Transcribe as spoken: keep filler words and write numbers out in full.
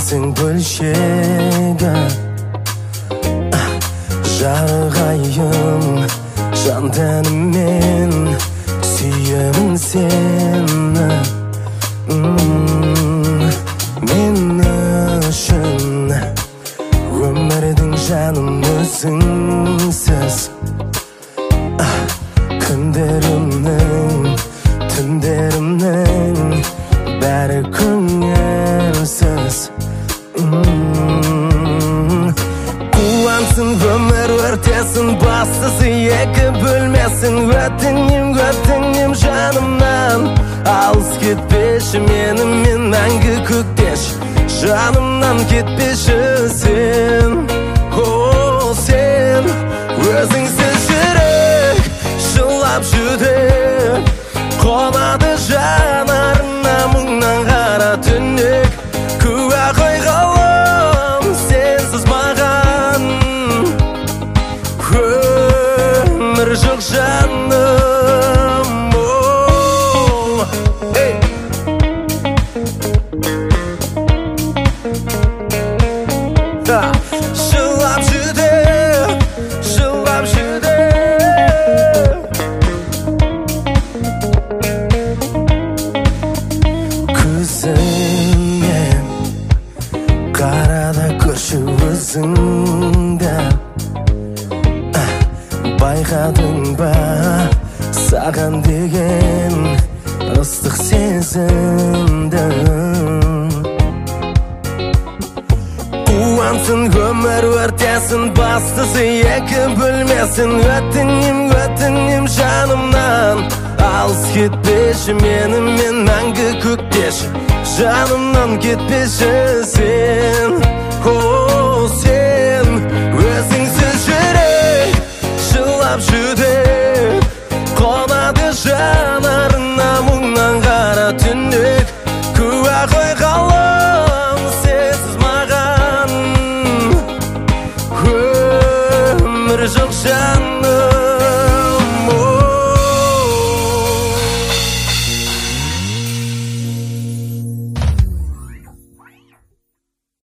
Sensin bölşege Жарғайым жан тәніммен сүйемін сені Мен үшін өмірдің жаным өзіңсіз Күндерімнің, түндерімнің бәрі көңілсіз Қуансың өмір өртесін бастысы екі бөлмесін Өтінем, өтінем жанымнан алыс кетпеші менімен мәңгі көктеші Жанымнан кетпеші сен О, сен өзіңсіз жүрек жылап жүдеп Қонады жанарына мұңнан қара түнек Куә қойғалым сенсіз маған Өмір жоқ жаным Жылап жүдеп, жылап жүдеп Көзіңнен қарада көрші өзіңді Байқадың ба саған деген ыстық сезімді Қуансың өмір өртесін бастысы екі бөлмесін Өтінем, өтінем жанымнан алыс кетпеші менімен мәңгі көктеші Жанымнан кетпеші сен О, сен өзіңсіз жүрек жылап жүдеп Қонады жанарына мұңнан қара түнек Куә қойғалым сенсіз маған Өмір жоқ жаным